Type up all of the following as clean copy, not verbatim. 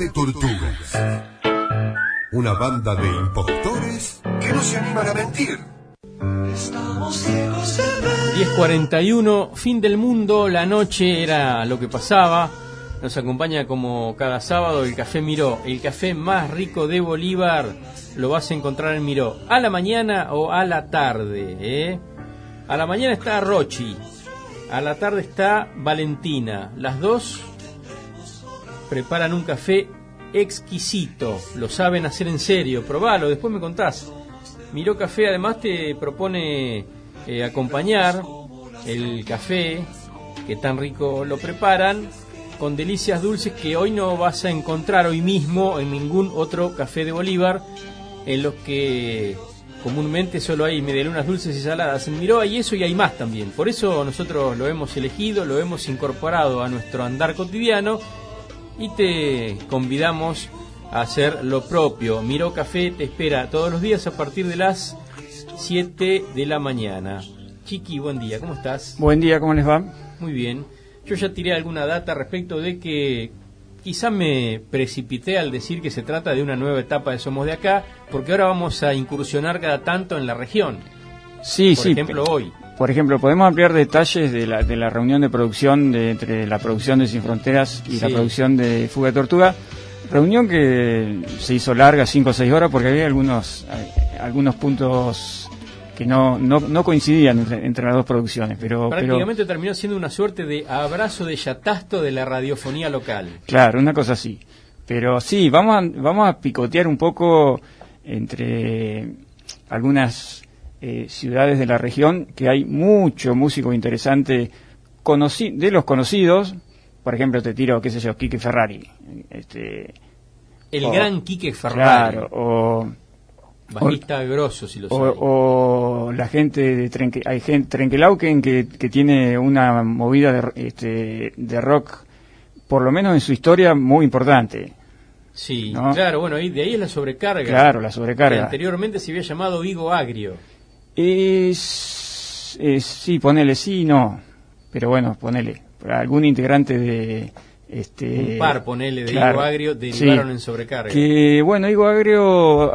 de Tortugas. Una banda de impostores que no se animan a mentir. 10:41, fin del mundo, la noche era lo que pasaba. Nos acompaña como cada sábado el Café Miró, el café más rico de Bolívar. Lo vas a encontrar en Miró, a la mañana o a la tarde, A la mañana está Rochi, a la tarde está Valentina. Las dos preparan un café exquisito, lo saben hacer en serio. Probalo, después me contás. Miró Café además te propone acompañar el café, que tan rico lo preparan, con delicias dulces que hoy no vas a encontrar hoy mismo en ningún otro café de Bolívar, en los que comúnmente solo hay medialunas dulces y saladas. En Miró hay eso y hay más también. Por eso nosotros lo hemos elegido, lo hemos incorporado a nuestro andar cotidiano y te convidamos a hacer lo propio. Miró Café te espera todos los días a partir de las 7 de la mañana. Chiqui, buen día, ¿cómo estás? Buen día, ¿cómo les va? Muy bien. Yo ya tiré alguna data respecto de que quizá me precipité al decir que se trata de una nueva etapa de Somos de Acá, porque ahora vamos a incursionar cada tanto en la región. Sí, por ejemplo, hoy. Por ejemplo, podemos ampliar detalles de la reunión de producción entre la producción de Sin Fronteras y la producción de Fuga de Tortuga. Reunión que se hizo larga, 5 o 6 horas, porque había algunos puntos que no coincidían entre las dos producciones, pero prácticamente terminó siendo una suerte de abrazo de yatasto de la radiofonía local. Claro, una cosa así. Pero sí, vamos a picotear un poco entre algunas ciudades de la región, que hay mucho músico interesante de los conocidos. Por ejemplo, te tiro, qué sé yo, Quique Ferrari. Gran Quique Ferrari. Claro, bajista grosso, si lo sabe. O la gente de Trenquelauquen que tiene una movida de rock, por lo menos en su historia, muy importante. Sí, ¿no? Claro, bueno, de ahí es la sobrecarga. Claro, la sobrecarga. Que anteriormente se había llamado Vigo Agrio. Sí, ponele, sí, no. Pero bueno, ponele. Algún integrante de... un par, ponele, de claro, Higo Agrio derivaron en sobrecarga. Que bueno, Higo Agrio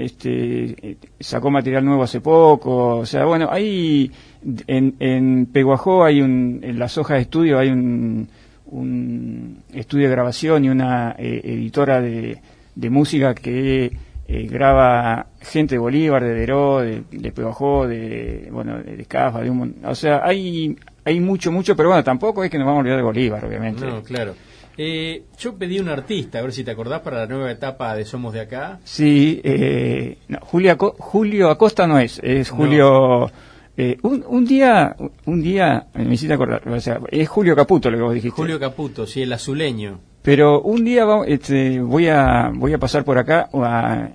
sacó material nuevo hace poco. O sea, bueno, hay en Peguajó en las hojas de estudio hay un estudio de grabación y una editora de música que graba gente de Bolívar, de Deró, de Peguajó, de Cafa, o sea, hay mucho, pero bueno, tampoco es que nos vamos a olvidar de Bolívar, obviamente. No, claro. Yo pedí un artista, a ver si te acordás, para la nueva etapa de Somos de Acá. Sí, no, Julio Acosta no es Julio... Un día me hiciste acordar, o sea, es Julio Caputo lo que vos dijiste. Julio Caputo, sí, el azuleño. Pero un día voy a pasar por acá a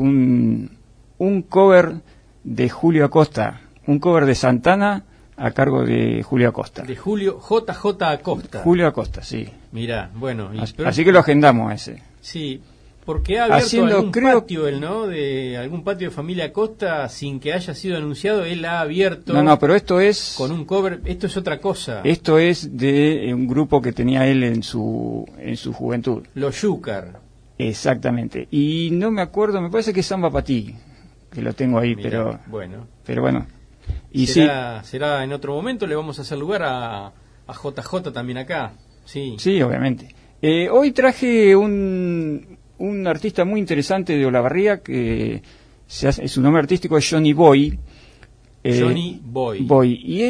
un cover de Julio Acosta, un cover de Santana a cargo de Julio Acosta. De Julio JJ Acosta. Julio Acosta, sí. Mirá, bueno. Así que lo agendamos ese. Sí, porque ha abierto algún patio, él, ¿no? De algún patio de familia Acosta sin que haya sido anunciado, él ha abierto. No, pero esto es... Con un cover, esto es otra cosa. Esto es de un grupo que tenía él en su juventud. Los Yúcar. Exactamente. Y no me acuerdo, me parece que es Samba Patí, que lo tengo ahí, Mirá, pero bueno. Y será en otro momento, le vamos a hacer lugar a JJ también acá. Sí, obviamente. Hoy traje un artista muy interesante de Olavarría, que su nombre artístico es Johnny Boy. Johnny Boy. Y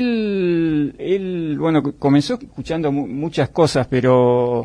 él bueno, comenzó escuchando muchas cosas, pero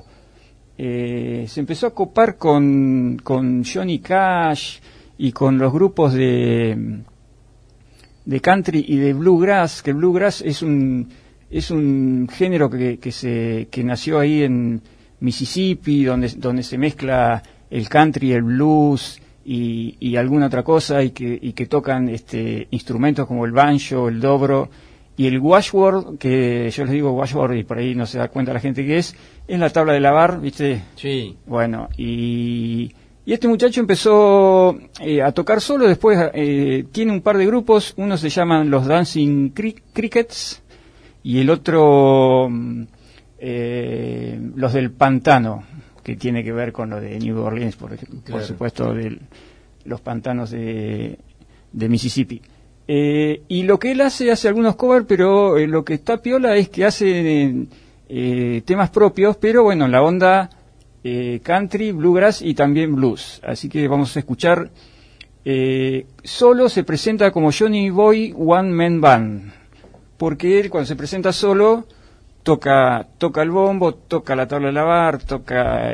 se empezó a copar con Johnny Cash y con los grupos de country y de bluegrass, que el bluegrass es un género que nació ahí en Mississippi, donde se mezcla el country, el blues y alguna otra cosa, y que tocan instrumentos como el banjo, el dobro y el washboard, que yo les digo washboard y por ahí no se da cuenta la gente que es la tabla de lavar, ¿viste? Sí. Bueno, y este muchacho empezó a tocar solo. Después tiene un par de grupos, uno se llaman los Dancing Crickets y el otro los del Pantano, que tiene que ver con lo de New Orleans, por supuesto, de los pantanos de Mississippi. Y lo que él hace algunos covers, pero lo que está piola es que hace temas propios, pero bueno, la onda country, bluegrass y también blues. Así que vamos a escuchar. Solo se presenta como Johnny Boy One Man Band, porque él cuando se presenta solo toca el bombo, toca la tabla de lavar, toca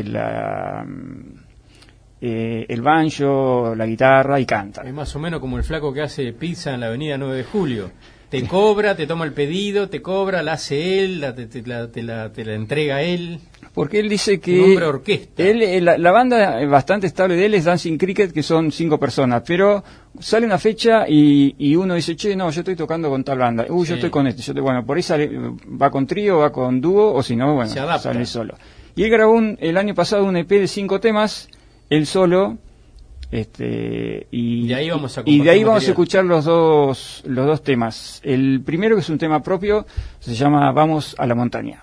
el banjo, la guitarra y canta. Es más o menos como el flaco que hace pizza en la avenida 9 de Julio. Te cobra, te toma el pedido, te cobra, la hace él, te la entrega él. Porque él dice que un hombre orquesta. La banda bastante estable de él es Dancing Cricket, que son 5 personas, pero sale una fecha y uno dice, che, no, yo estoy tocando con tal banda, yo estoy con este, bueno, por ahí va con trío, va con dúo, o si no, bueno, sale solo. Y él grabó el año pasado un EP de 5 temas, él solo, y de ahí vamos a escuchar los dos temas. El primero, que es un tema propio, se llama Vamos a la montaña.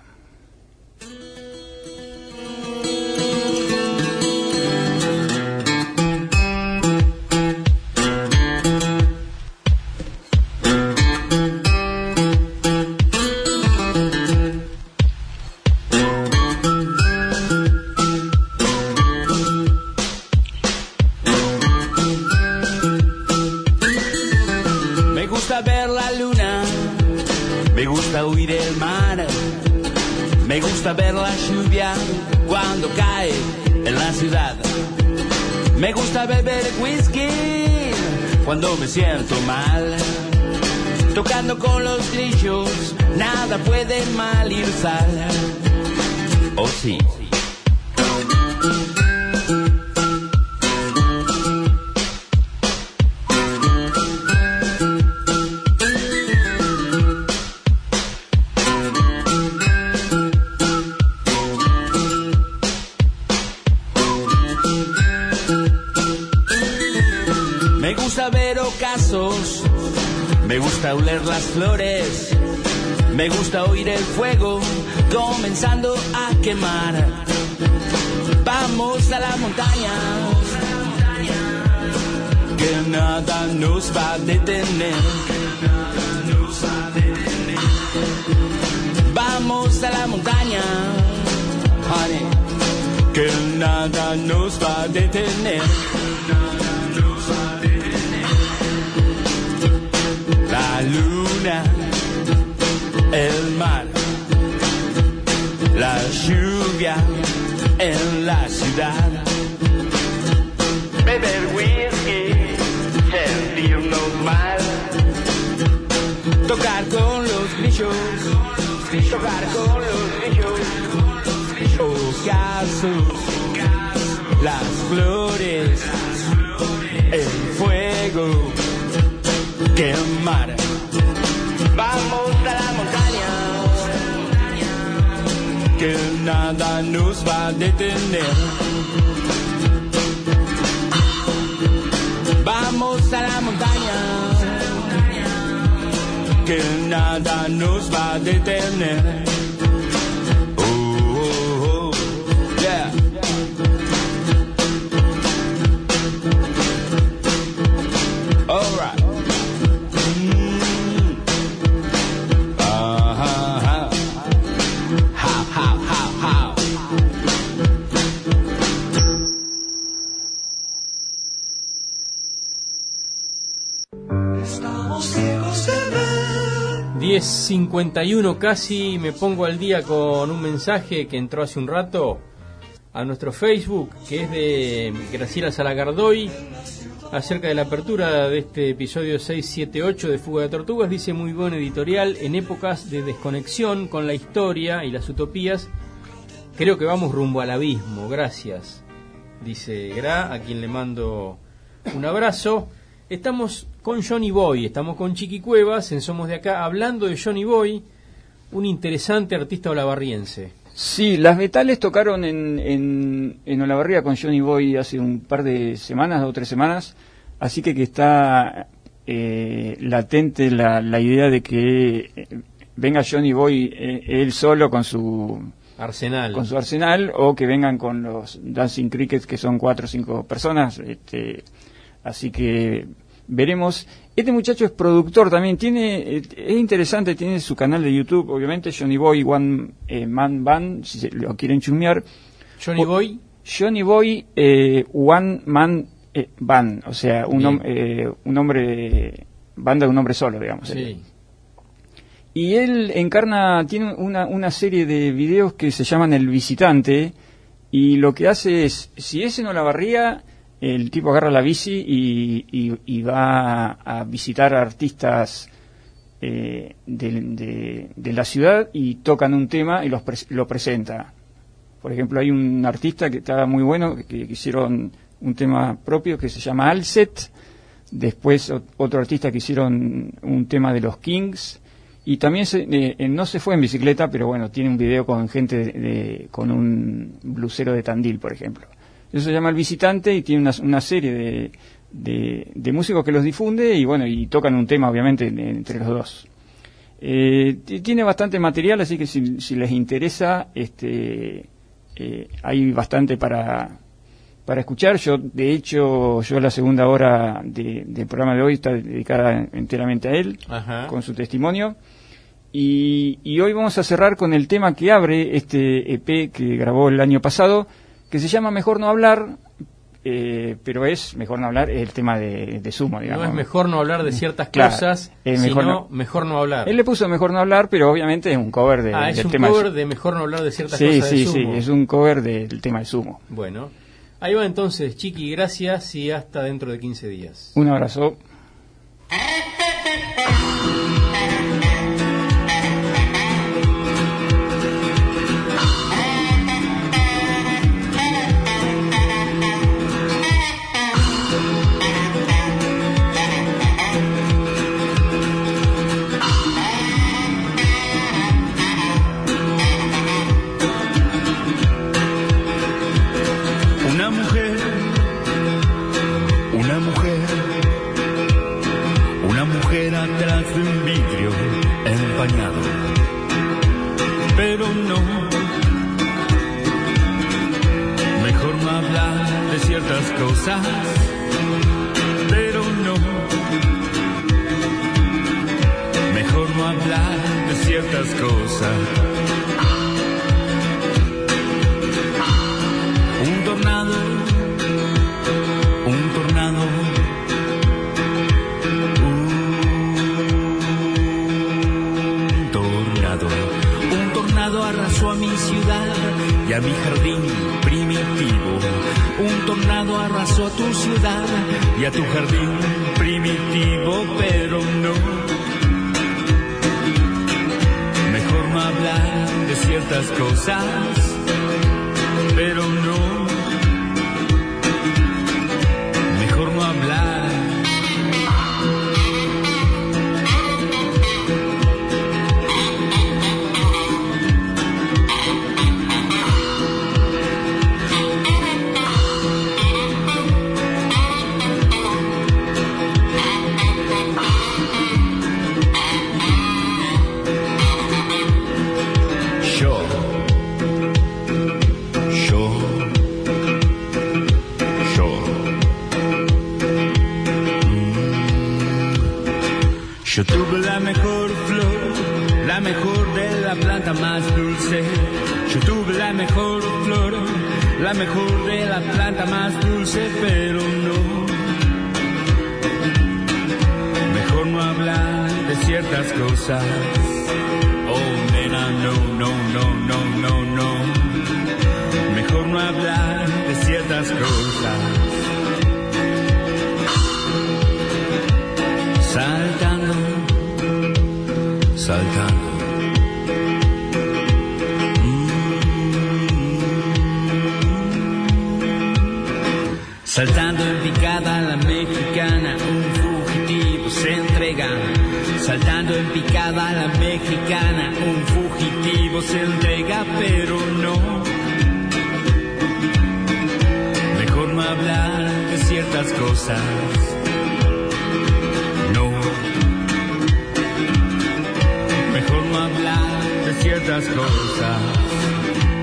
Me gusta ver la lluvia cuando cae en la ciudad. Me gusta beber whisky cuando me siento mal. Tocando con los grillos, nada puede mal ir sal. Oh sí. Me gusta oler las flores, me gusta oír el fuego comenzando a quemar. Vamos a la montaña, que nada nos va a detener. Vamos a la montaña, honey, que nada nos va a detener. La luna, el mar, la lluvia en la ciudad. Beber whisky, sentirnos mal. Tocar con los grillos, tocar con los grillos. Ocasos, las flores, el fuego. Quemar. Vamos a la montaña, que nada nos va a detener. Vamos a la montaña, que nada nos va a detener. Oh, oh, oh. Yeah. All right. Estamos ciegos de ver. 10:51 casi, me pongo al día con un mensaje que entró hace un rato a nuestro Facebook, que es de Graciela Salagardoy, acerca de la apertura de este episodio 678 de Fuga de Tortugas. Dice: muy buen editorial, en épocas de desconexión con la historia y las utopías, creo que vamos rumbo al abismo, gracias, dice Gra, a quien le mando un abrazo. Estamos con Johnny Boy, estamos con Chiqui Cuevas en Somos de Acá, hablando de Johnny Boy, un interesante artista olavarriense. Sí, las Metales tocaron en Olavarría con Johnny Boy hace un par de semanas, 2 o 3 semanas, así que está latente la idea de que venga Johnny Boy él solo con su arsenal. Con su arsenal, o que vengan con los Dancing Crickets, que son 4 o 5 personas. Así que veremos. Este muchacho es productor también, es interesante, tiene su canal de YouTube, obviamente, Johnny Boy One Man Band, si lo quieren chusmear. Johnny Boy One Man Band, o sea, un hombre, banda de un hombre solo, digamos. Sí. Y él tiene una serie de videos que se llaman El Visitante, y lo que hace es, si ese no la barría, el tipo agarra la bici y va a visitar a artistas de la ciudad y tocan un tema y lo presenta. Por ejemplo, hay un artista que está muy bueno, que hicieron un tema propio que se llama Alset. Después otro artista que hicieron un tema de los Kings. Y también no se fue en bicicleta, pero bueno, tiene un video con gente con un blusero de Tandil, por ejemplo. Eso se llama El Visitante y tiene una serie de músicos que los difunde y bueno, y tocan un tema obviamente entre los dos. Tiene bastante material, así que si les interesa, hay bastante para escuchar. De hecho, la segunda hora del programa de hoy está dedicada enteramente a él, Ajá. con su testimonio. Y hoy vamos a cerrar con el tema que abre este EP que grabó el año pasado, que se llama Mejor No Hablar, pero es Mejor No Hablar, es el tema de Sumo, digamos. No es mejor no hablar de ciertas Claro, cosas, sino mejor no hablar. Él le puso Mejor No Hablar, pero obviamente es un cover del tema. Es un cover de Mejor No Hablar de ciertas sí, cosas de Sumo. Sí, es un cover del tema de Sumo. Bueno, ahí va entonces, Chiqui, gracias y hasta dentro de 15 días. Un abrazo. Atrás de un vidrio empañado, pero no, mejor no hablar de ciertas cosas, pero no, mejor no hablar de ciertas cosas. Un tornado, arrasó a mi ciudad y a mi jardín primitivo. Un tornado arrasó a tu ciudad y a tu jardín primitivo, pero no, mejor no hablar de ciertas cosas, pero no, mejor no hablar. Yo tuve la mejor flor, la mejor de la planta más dulce. Yo tuve la mejor flor, la mejor de la planta más dulce, pero no, mejor no hablar de ciertas cosas. Oh, nena, no, no, no, no, no, no. Mejor no hablar de ciertas cosas. Saltando, saltando. Saltando en picada la mexicana, un fugitivo se entrega. Saltando en picada la mexicana, un fugitivo se entrega, pero no, mejor no hablar de ciertas cosas. No, mejor no hablar de ciertas cosas.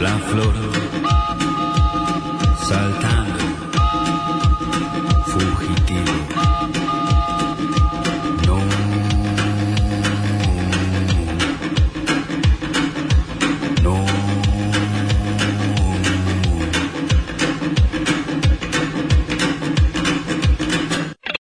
la flor